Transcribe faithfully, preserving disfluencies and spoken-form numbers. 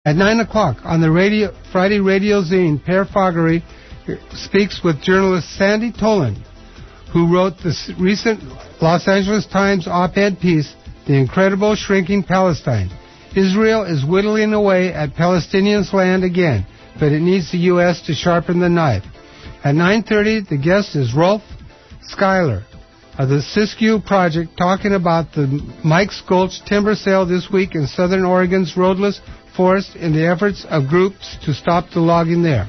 At nine o'clock on the radio, Friday Radio Zine, Per Fogarty speaks with journalist Sandy Tolan, who wrote the recent Los Angeles Times op-ed piece, The Incredible Shrinking Palestine. Israel is whittling away at Palestinians' land again, but it needs the U S to sharpen the knife. At nine thirty, the guest is Rolf Schuyler of the Siskiyou Project, talking about the Mike's Gulch timber sale this week in southern Oregon's roadless forest and the efforts of groups to stop the logging there.